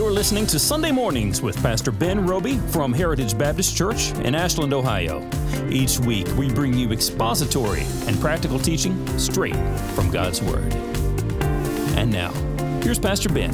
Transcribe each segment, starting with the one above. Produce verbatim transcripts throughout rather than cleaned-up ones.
You're listening to Sunday Mornings with Pastor Ben Roby from Heritage Baptist Church in Ashland, Ohio. Each week, we bring you expository and practical teaching straight from God's Word. And now, here's Pastor Ben.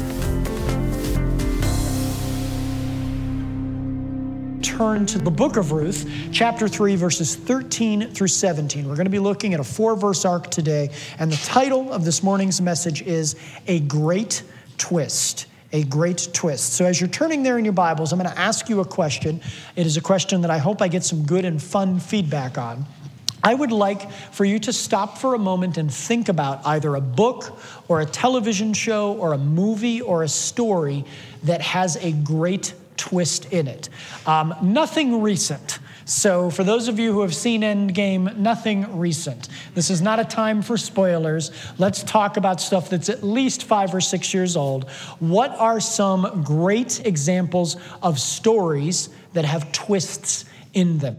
Turn to the book of Ruth, chapter three, verses thirteen through seventeen. We're going to be looking at a four-verse arc today, and the title of this morning's message is A Great Twist. A great twist. So as you're turning there in your Bibles, I'm going to ask you a question. It is a question that I hope I get some good and fun feedback on. I would like for you to stop for a moment and think about either a book or a television show or a movie or a story that has a great twist in it. Um, nothing recent. So for those of you who have seen Endgame, nothing recent. This is not a time for spoilers. Let's talk about stuff that's at least five or six years old. What are some great examples of stories that have twists in them?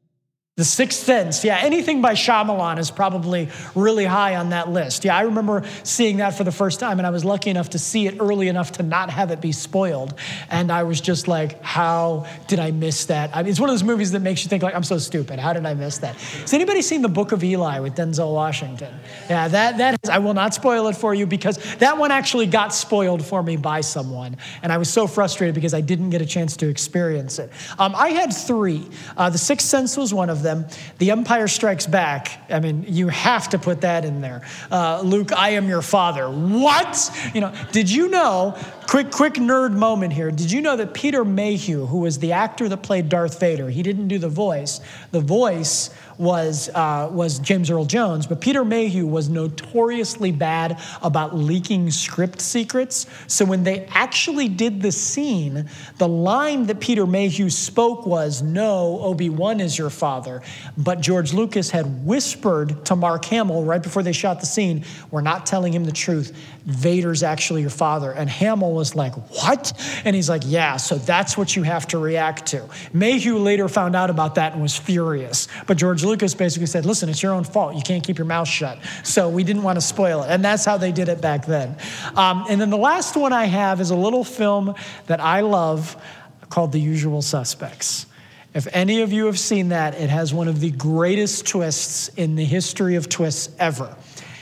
The Sixth Sense, yeah, anything by Shyamalan is probably really high on that list. Yeah, I remember seeing that for the first time, and I was lucky enough to see it early enough to not have it be spoiled. And I was just like, how did I miss that? I mean, it's one of those movies that makes you think, like, I'm so stupid. How did I miss that? Has anybody seen The Book of Eli with Denzel Washington? Yeah, that that is, I will not spoil it for you because that one actually got spoiled for me by someone. And I was so frustrated because I didn't get a chance to experience it. Um, I had three. Uh, the Sixth Sense was one of them. The Empire Strikes Back, I mean, you have to put that in there. Uh, Luke, I am your father. What? You know, did you know, quick, quick nerd moment here, did you know that Peter Mayhew, who was the actor that played Darth Vader, he didn't do the voice. The voice was uh, was James Earl Jones, but Peter Mayhew was notoriously bad about leaking script secrets. So when they actually did the scene, the line that Peter Mayhew spoke was, "No, Obi-Wan is your father." But George Lucas had whispered to Mark Hamill right before they shot the scene, "We're not telling him the truth. Vader's actually your father." And Hamill was like, "What?" And he's like, "Yeah, so that's what you have to react to." Mayhew later found out about that and was furious. But George Lucas basically said, "Listen, it's your own fault. You can't keep your mouth shut." So we didn't want to spoil it. And that's how they did it back then. Um, and then the last one I have is a little film that I love called The Usual Suspects. If any of you have seen that, it has one of the greatest twists in the history of twists ever.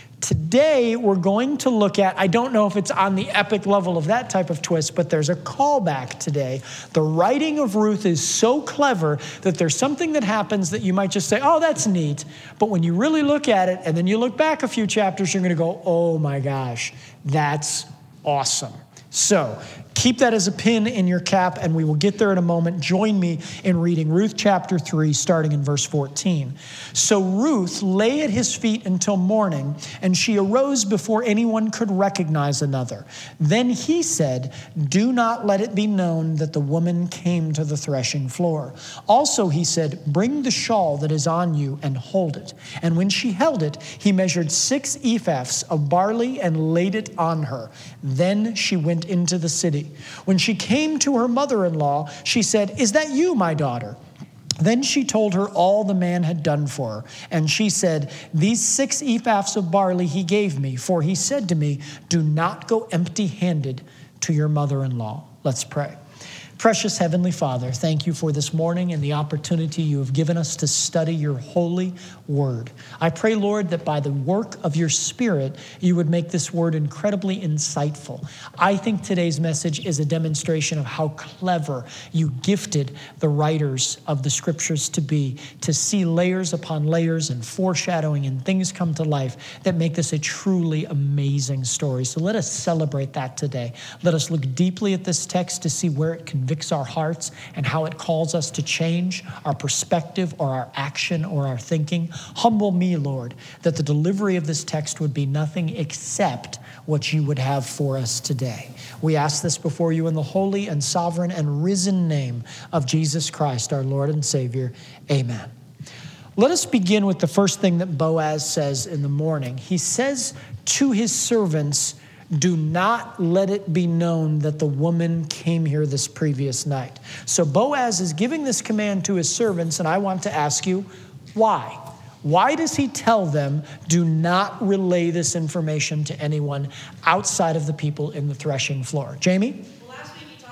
Today, we're going to look at, I don't know if it's on the epic level of that type of twist, but there's a callback today. The writing of Ruth is so clever that there's something that happens that you might just say, oh, that's neat. But when you really look at it, and then you look back a few chapters, you're going to go, oh my gosh, that's awesome. So keep that as a pin in your cap, and we will get there in a moment. Join me in reading Ruth chapter three, starting in verse fourteen. So Ruth lay at his feet until morning, and she arose before anyone could recognize another. Then he said, "Do not let it be known that the woman came to the threshing floor." Also he said, "Bring the shawl that is on you and hold it." And when she held it, he measured six ephahs of barley and laid it on her. Then she went into the city. When she came to her mother-in-law, she said, "Is that you, my daughter?" Then she told her all the man had done for her. And she said, "These six ephahs of barley he gave me, for he said to me, 'Do not go empty-handed to your mother-in-law.'" Let's pray. Precious Heavenly Father, thank you for this morning and the opportunity you have given us to study your holy word. I pray, Lord, that by the work of your Spirit, you would make this word incredibly insightful. I think today's message is a demonstration of how clever you gifted the writers of the scriptures to be, to see layers upon layers and foreshadowing and things come to life that make this a truly amazing story. So let us celebrate that today. Let us look deeply at this text to see where it convicts our hearts and how it calls us to change our perspective or our action or our thinking. Humble me, Lord, that the delivery of this text would be nothing except what you would have for us today. We ask this before you in the holy and sovereign and risen name of Jesus Christ, our Lord and Savior. Amen. Let us begin with the first thing that Boaz says in the morning. He says to his servants, "Do not let it be known that the woman came here this previous night." So Boaz is giving this command to his servants, and I want to ask you, why? Why does he tell them, do not relay this information to anyone outside of the people in the threshing floor? Jamie? Well, last week you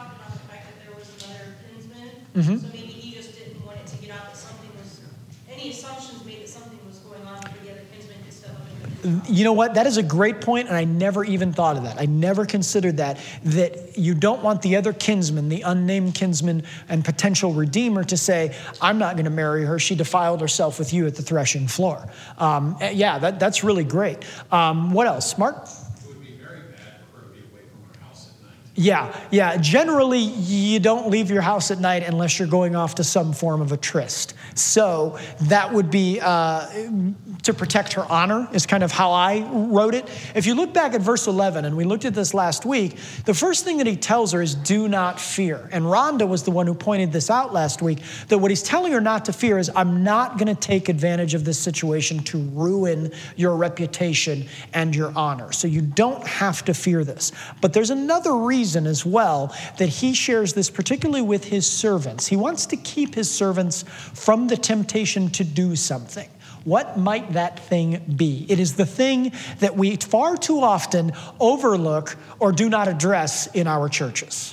Mm-hmm. So maybe he just didn't want it to get out that something was, any assumptions made that something was going on for the other kinsmen could step up and You know what? That is a great point, and I never even thought of that. I never considered that, that you don't want the other kinsman, the unnamed kinsman and potential redeemer, to say, I'm not going to marry her. She defiled herself with you at the threshing floor. Um, yeah, that, that's really great. Um, what else? Mark? It would be very bad for her to be away from her house at night. Yeah, yeah. Generally, you don't leave your house at night unless you're going off to some form of a tryst. So that would be uh, to protect her honor is kind of how I wrote it. If you look back at verse eleven, and we looked at this last week, the first thing that he tells her is do not fear. And Rhonda was the one who pointed this out last week, that what he's telling her not to fear is I'm not going to take advantage of this situation to ruin your reputation and your honor. So you don't have to fear this. But there's another reason as well that he shares this, particularly with his servants. He wants to keep his servants from the temptation to do something. What might that thing be? It is the thing that we far too often overlook or do not address in our churches.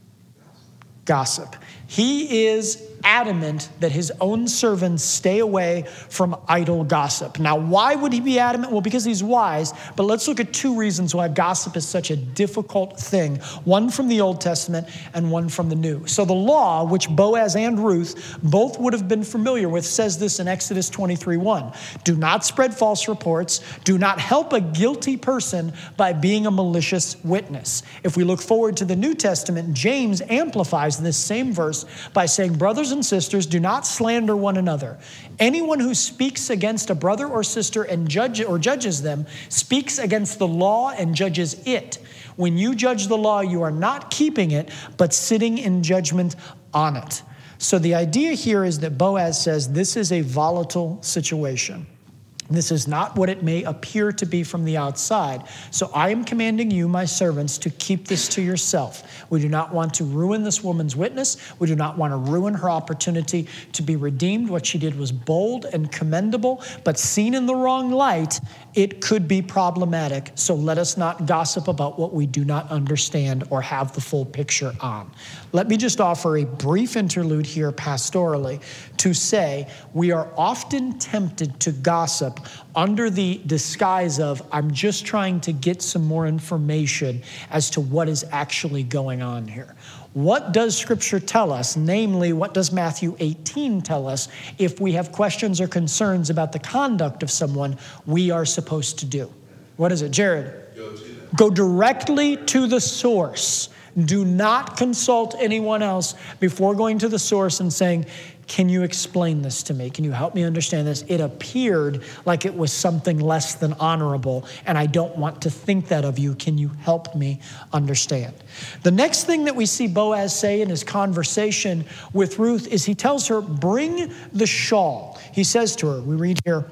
Gossip. He is adamant that his own servants stay away from idle gossip. Now, why would he be adamant? Well, because he's wise, but let's look at two reasons why gossip is such a difficult thing. One from the Old Testament and one from the New. So the law, which Boaz and Ruth both would have been familiar with, says this in Exodus twenty-three one. Do not spread false reports. Do not help a guilty person by being a malicious witness. If we look forward to the New Testament, James amplifies this same verse by saying, brothers and sisters, do not slander one another. Anyone who speaks against a brother or sister and judge or judges them speaks against the law and judges it. When you judge the law, you are not keeping it, but sitting in judgment on it. So the idea here is that Boaz says this is a volatile situation. This is not what it may appear to be from the outside. So I am commanding you, my servants, to keep this to yourself. We do not want to ruin this woman's witness. We do not want to ruin her opportunity to be redeemed. What she did was bold and commendable, but seen in the wrong light, it could be problematic. So let us not gossip about what we do not understand or have the full picture on. Let me just offer a brief interlude here pastorally to say we are often tempted to gossip under the disguise of, I'm just trying to get some more information as to what is actually going on here. What does Scripture tell us? Namely, what does Matthew eighteen tell us if we have questions or concerns about the conduct of someone we are supposed to do? What is it, Jared? Go to them. Go directly to the source. Do not consult anyone else before going to the source and saying, can you explain this to me? Can you help me understand this? It appeared like it was something less than honorable, and I don't want to think that of you. Can you help me understand? The next thing that we see Boaz say in his conversation with Ruth is he tells her, bring the shawl. He says to her, we read here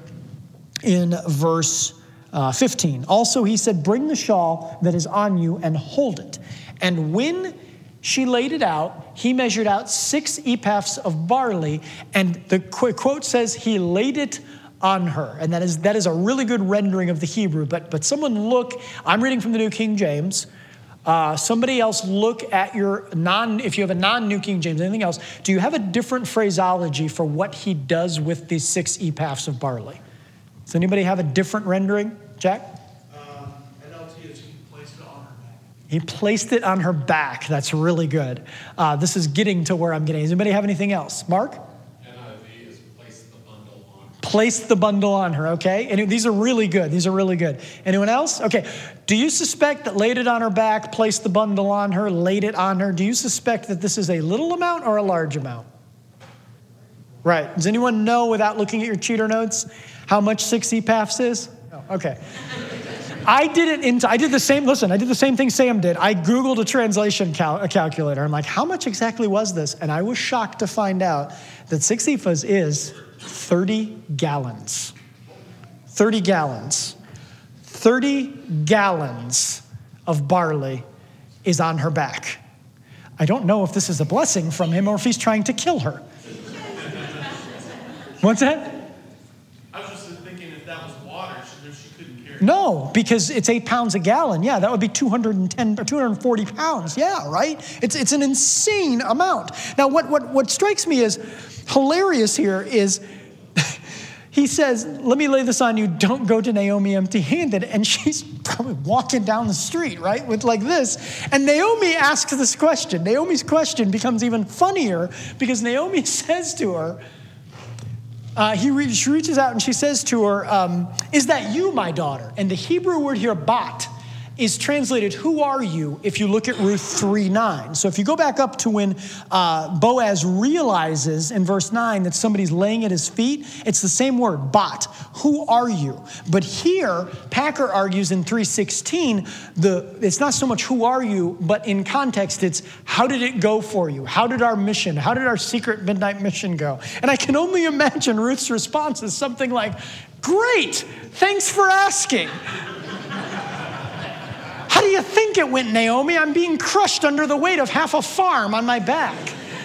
in verse uh, fifteen. Also, he said, bring the shawl that is on you and hold it. And when she laid it out, he measured out six ephahs of barley, and the quote says he laid it on her. And that is that is a really good rendering of the Hebrew. But but someone look, I'm reading from the New King James. Uh, somebody else look at your non, if you have a non-New King James, anything else, do you have a different phraseology for what he does with these six ephahs of barley? Does anybody have a different rendering? Jack? He placed it on her back. That's really good. Uh, this is getting to where I'm getting. Does anybody have anything else? Mark? N I V is placed the bundle on her. Placed the bundle on her, okay? And these are really good. These are really good. Anyone else? Okay. Do you suspect that laid it on her back, placed the bundle on her, laid it on her? Do you suspect that this is a little amount or a large amount? Right. Does anyone know, without looking at your cheater notes, how much six ephahs is? Oh, okay. I did it into, I did the same, listen, I did the same thing Sam did. I Googled a translation cal- a calculator. I'm like, how much exactly was this? And I was shocked to find out that six ephahs is thirty gallons. thirty gallons. thirty gallons of barley is on her back. I don't know if this is a blessing from him or if he's trying to kill her. What's that? I was just thinking if that was of water, she, she couldn't carry it. No, because it's eight pounds a gallon. Yeah, that would be two hundred ten or two hundred forty pounds. Yeah, right? It's it's an insane amount. Now, what what what strikes me as hilarious here is he says, let me lay this on you, don't go to Naomi empty-handed. And she's probably walking down the street, right, with like this. And Naomi asks this question. Naomi's question becomes even funnier because Naomi says to her, uh, he re- she reaches out and she says to her, um, is that you, my daughter? And the Hebrew word here, bat, is translated, who are you, if you look at Ruth three nine. So if you go back up to when uh, Boaz realizes in verse nine that somebody's laying at his feet, it's the same word, bat, who are you? But here, Packer argues in three sixteen, the it's not so much who are you, but in context, it's how did it go for you? How did our mission, how did our secret midnight mission go? And I can only imagine Ruth's response is something like, great, thanks for asking. How do you think it went, Naomi? I'm being crushed under the weight of half a farm on my back.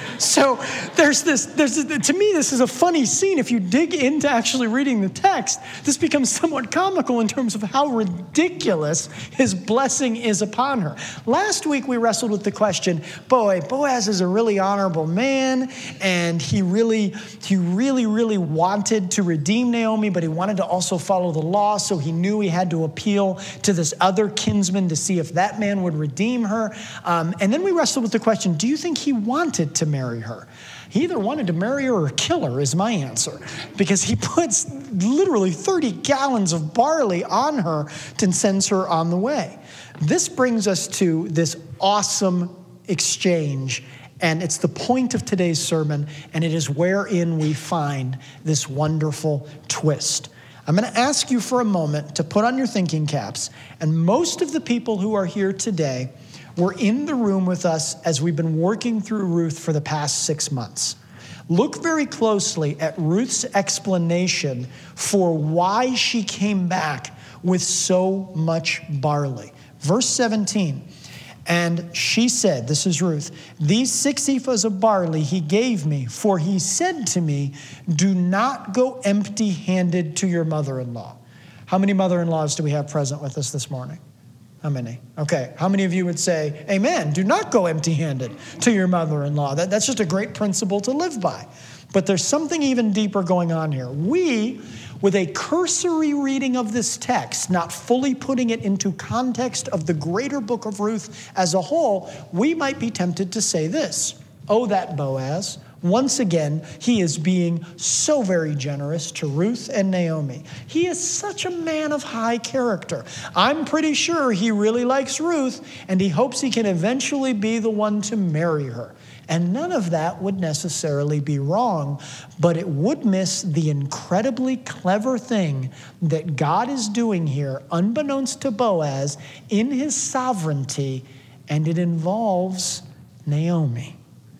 So there's this, there's to me, this is a funny scene. If you dig into actually reading the text, this becomes somewhat comical in terms of how ridiculous his blessing is upon her. Last week, we wrestled with the question, boy, Boaz is a really honorable man, and he really, he really, really wanted to redeem Naomi, but he wanted to also follow the law, so he knew he had to appeal to this other kinsman to see if that man would redeem her. Um, and then we wrestled with the question, do you think he wanted to marry her? He either wanted to marry her or kill her is my answer, because he puts literally thirty gallons of barley on her and sends her on the way. This brings us to this awesome exchange, and it's the point of today's sermon, and it is wherein we find this wonderful twist. I'm going to ask you for a moment to put on your thinking caps, and most of the people who are here today were in the room with us as we've been working through Ruth for the past six months. Look very closely at Ruth's explanation for why she came back with so much barley. Verse seventeen, and she said, this is Ruth, these six ephahs of barley he gave me, for he said to me, do not go empty-handed to your mother-in-law. How many mother-in-laws do we have present with us this morning? How many? Okay. How many of you would say, amen, do not go empty-handed to your mother-in-law? That, that's just a great principle to live by. But there's something even deeper going on here. We, with a cursory reading of this text, not fully putting it into context of the greater book of Ruth as a whole, we might be tempted to say this, oh, that Boaz. Once again, he is being so very generous to Ruth and Naomi. He is such a man of high character. I'm pretty sure he really likes Ruth, and he hopes he can eventually be the one to marry her. And none of that would necessarily be wrong, but it would miss the incredibly clever thing that God is doing here, unbeknownst to Boaz, in his sovereignty, and it involves Naomi.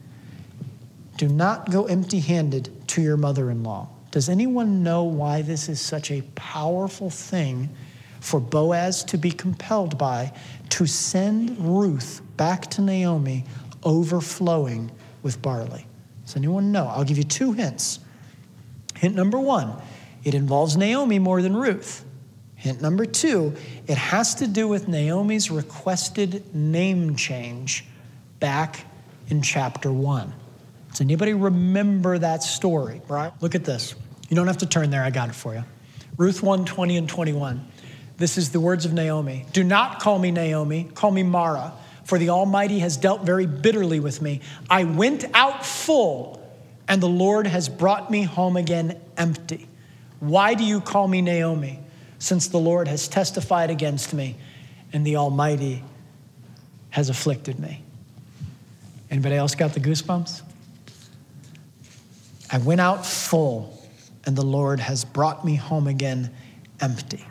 Do not go empty-handed to your mother-in-law. Does anyone know why this is such a powerful thing for Boaz to be compelled by, to send Ruth back to Naomi overflowing with barley? Does anyone know? I'll give you two hints. Hint number one, it involves Naomi more than Ruth. Hint number two, it has to do with Naomi's requested name change back in chapter one. Does anybody remember that story? Right? Look at this. You don't have to turn there. I got it for you. Ruth one, twenty and twenty-one. This is the words of Naomi. Do not call me Naomi. Call me Mara, for the Almighty has dealt very bitterly with me. I went out full, and the Lord has brought me home again empty. Why do you call me Naomi, since the Lord has testified against me, and the Almighty has afflicted me? Anybody else got the goosebumps? I went out full, and the Lord has brought me home again empty.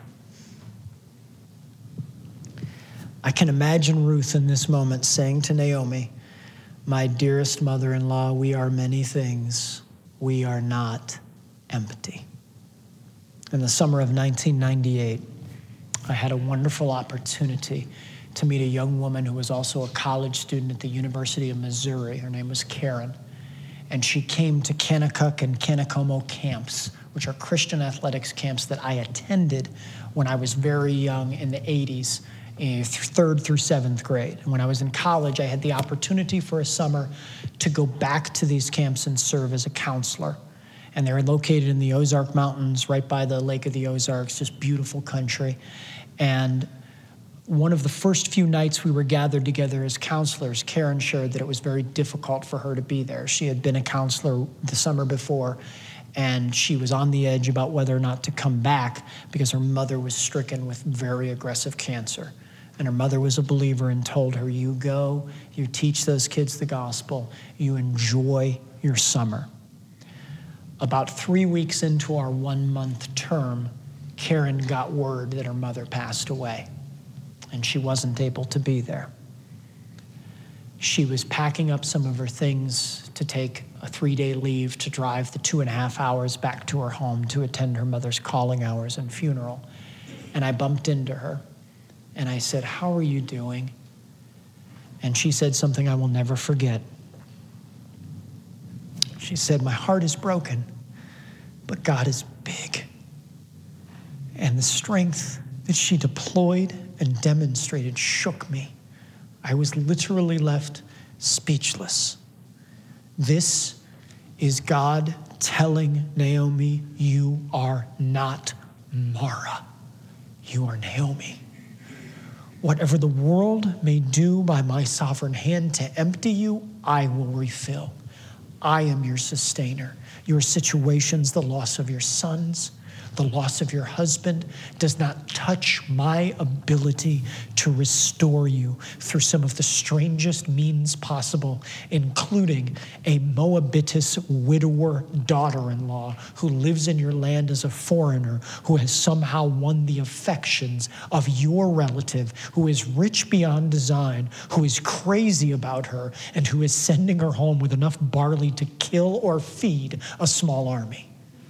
I can imagine Ruth in this moment saying to Naomi, my dearest mother-in-law, we are many things. We are not empty. In the summer of nineteen ninety-eight, I had a wonderful opportunity to meet a young woman who was also a college student at the University of Missouri. Her name was Karen. And she came to Kanakuk and Kanakomo camps which are Christian athletics camps that I attended when I was very young in the eighties, eh, third through seventh grade. And when I was in college, I had the opportunity for a summer to go back to these camps and serve as a counselor. And they're located in the Ozark Mountains, right by the Lake of the Ozarks, just beautiful country. And one of the first few nights we were gathered together as counselors, Karen shared that it was very difficult for her to be there. She had been a counselor the summer before, and she was on the edge about whether or not to come back because her mother was stricken with very aggressive cancer. And her mother was a believer and told her, you go, you teach those kids the gospel, you enjoy your summer. About three weeks into our one-month term, Karen got word that her mother passed away, and she wasn't able to be there. She was packing up some of her things to take a three-day leave to drive the two and a half hours back to her home to attend her mother's calling hours and funeral. And I bumped into her, and I said, how are you doing? And she said something I will never forget. She said, my heart is broken, but God is big. And the strength that she deployed and demonstrated shook me. I was literally left speechless. This is God telling Naomi, you are not Mara. You are Naomi. Whatever the world may do by my sovereign hand to empty you, I will refill. I am your sustainer. Your situations, the loss of your sons, the loss of your husband, does not touch my ability to restore you through some of the strangest means possible, including a Moabitess widower daughter-in-law who lives in your land as a foreigner, who has somehow won the affections of your relative, who is rich beyond design, who is crazy about her, and who is sending her home with enough barley to kill or feed a small army.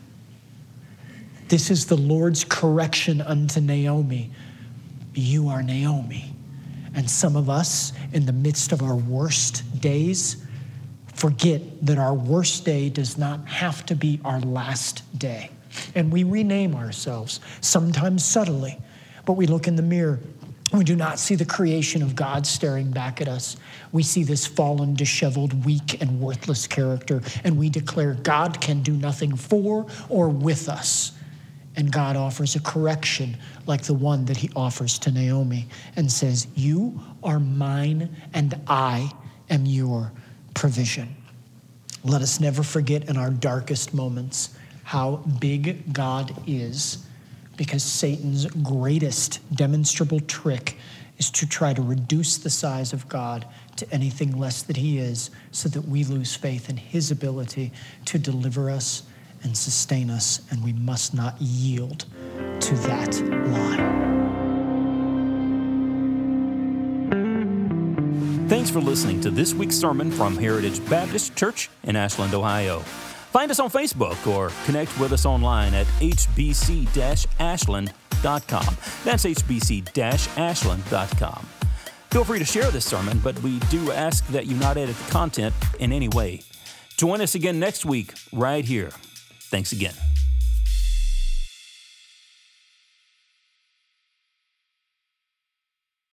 This is the Lord's correction unto Naomi. You are Naomi. And some of us, in the midst of our worst days, forget that our worst day does not have to be our last day. And we rename ourselves, sometimes subtly, but we look in the mirror. We do not see the creation of God staring back at us. We see this fallen, disheveled, weak, and worthless character, and we declare God can do nothing for or with us. And God offers a correction like the one that he offers to Naomi and says, you are mine and I am your provision. Let us never forget in our darkest moments how big God is, because Satan's greatest demonstrable trick is to try to reduce the size of God to anything less than he is, so that we lose faith in his ability to deliver us and sustain us, and we must not yield to that lie. Thanks for listening to this week's sermon from Heritage Baptist Church in Ashland, Ohio. Find us on Facebook or connect with us online at h b c dash ashland dot com. That's h b c dash ashland dot com. Feel free to share this sermon, but we do ask that you not edit the content in any way. Join us again next week right here. Thanks again.